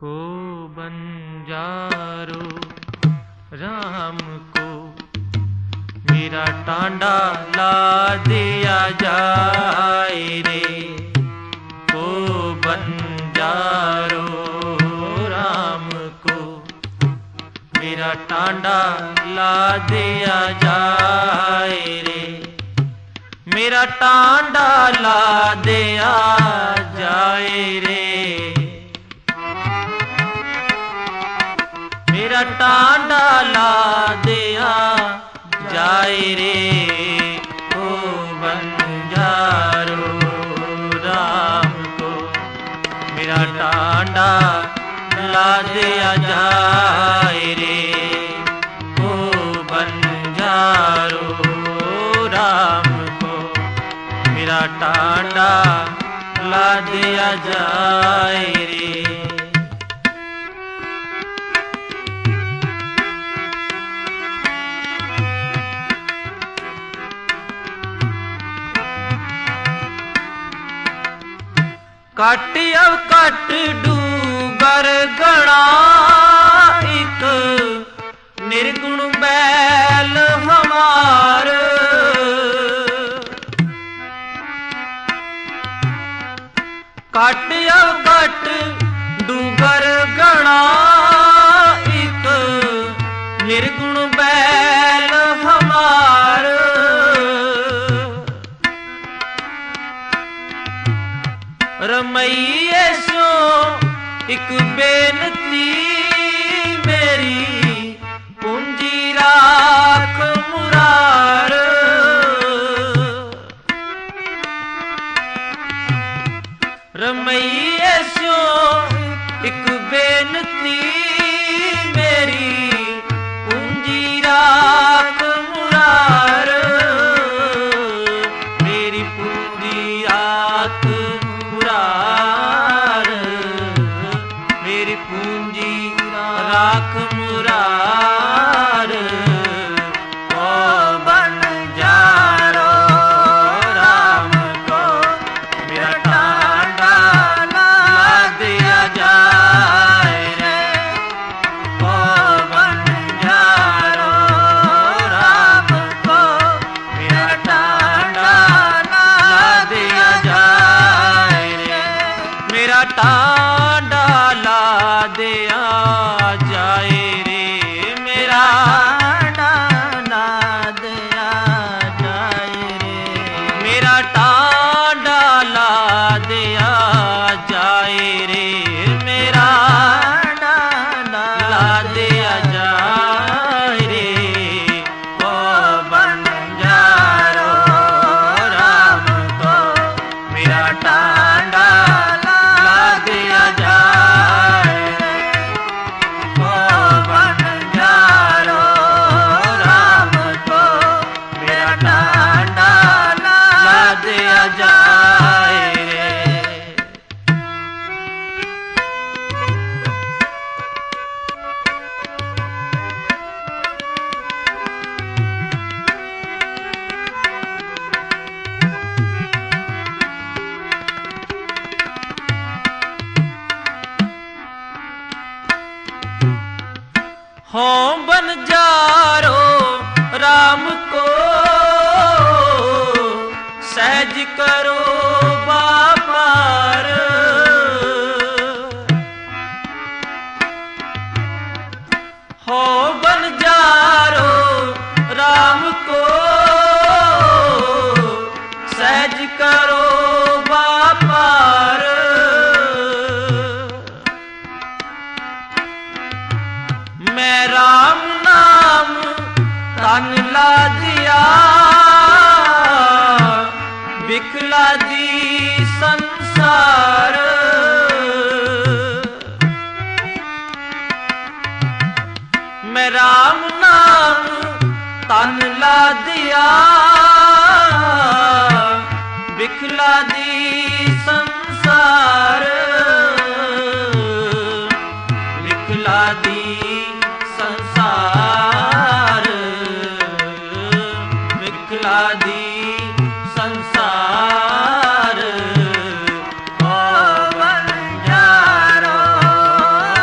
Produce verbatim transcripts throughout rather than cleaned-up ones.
को बंजारो राम को मेरा टांडा ला दिया जाए रे। को बंजारो राम को मेरा टांडा ला दिया जाए रे। मेरा टांडा ला दिया जाए रे। मेरा टांडा ला दिया जाए रे। को बंजारो राम को मेरा टांडा ला दिया जाए रे। को बंजारो राम को मेरा टांडा ला दिया जाए रे। कट अब कट डूगर गणा एक निर्गुण बैल हमार। कट अब कट डूगर गणा एक निर्गुण बैल हमार। रमैये सो एक बेनती मेरी पूंजी राख मुरार। रमैये सो एक बेनती मेरी पूंजी राख मुरार। मेरी पूंजी राख मुरार। मेरी पूंजी राख मुरार। को बंजारो राम को मेरा टांडा ला दिया जाए रे। को बंजारो राम को मेरा टांडा ला दिया जाए रे। मेरा टांडा ला दिया जाए रे। मेरा टांडा दिया जाए रे। मेरा टांडा ला दिया जाए रे। मेरा टांडा ला दिया जाए रे। को बंजारो राम को मेरा टांडा ला दिया जाए रे। को बंजारो राम को मेरा टांडा ला दिया जाए रे। हो बंजारो राम को सहज करो बापार। हो बंजारो राम को सहज करो बापार। मैं राम नाम तन ला दिया बिखला दी संसार। मैं राम नाम तन ला दिया बिखला दी संसार। बिखला दी संसार। बिखला दी संसार। को बंजारो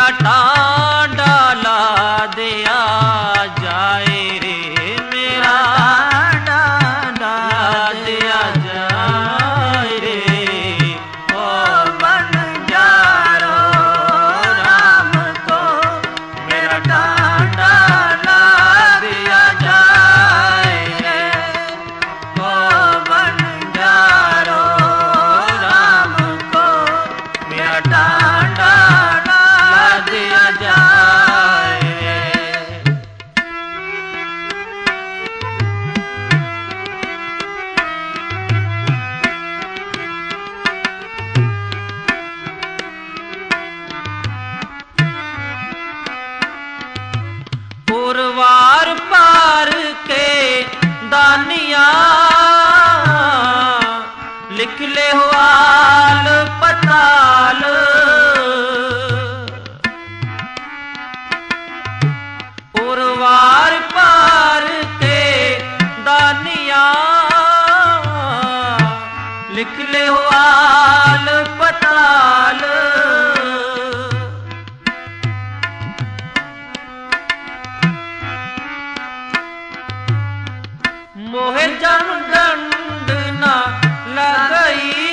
टांडा ला दिया जाए रे, मेरा टांडा ला दिया जाए रे। ओ बंजारो राम को मेरा टांडा ला दिया जाए रे। ओ बंजारो राम को मेरा टांडा ला दिया जाए रे। पुरवार पार के दानिया लिख ले हाल पताल। पुरवार पार के दानिया लिख ले हाल पताल। मोहे जन दंड न लगई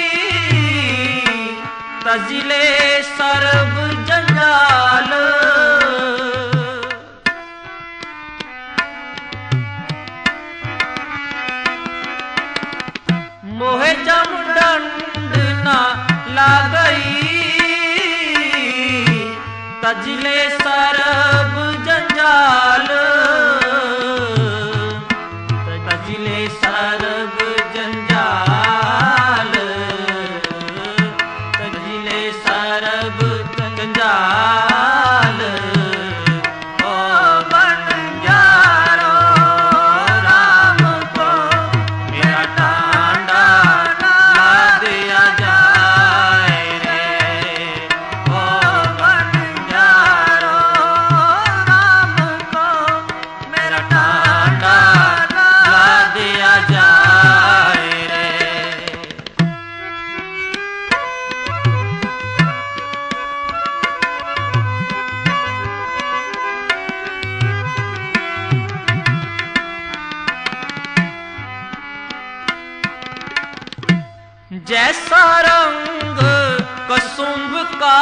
तजिले सर्ब जंजाल। मोहे जन दंड न लगई तजिले सर्ब जंजाल। तजिले सर्ब जंजाल, तजिले सर्ब जंजाल। ओ बंजारो राम को मेरा टांडा ला दिया जाए रे। ओ बंजारो राम को मेरा टांडा ला दिया जाए रे। जैसा रंग कसुंभ का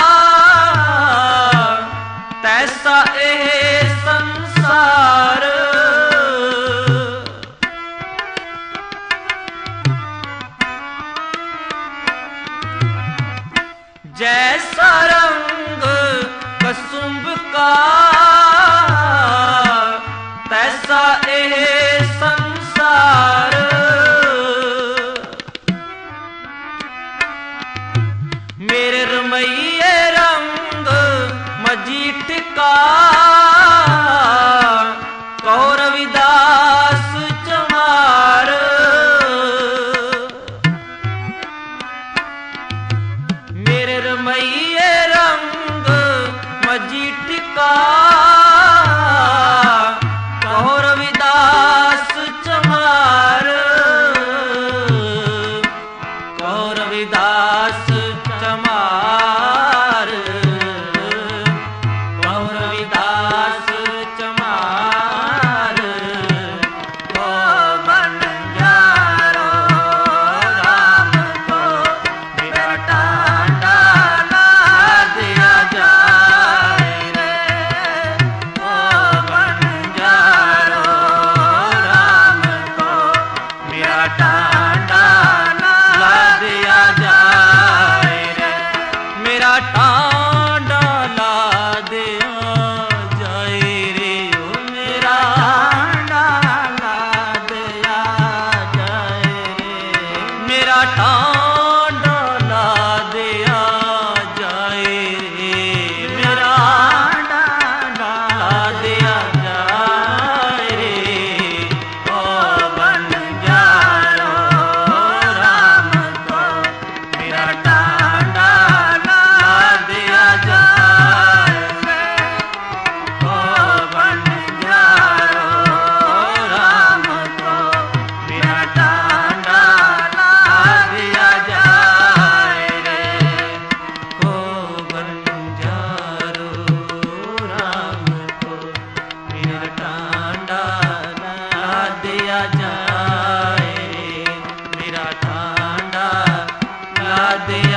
तैसा ए संसार। जैसा रंग कसुंभ का तैसा ए संसार। मेरे रमैये रंग मजीठ का कहो रविदास चमार। मेरे रमैये रंग मजीठ का दे।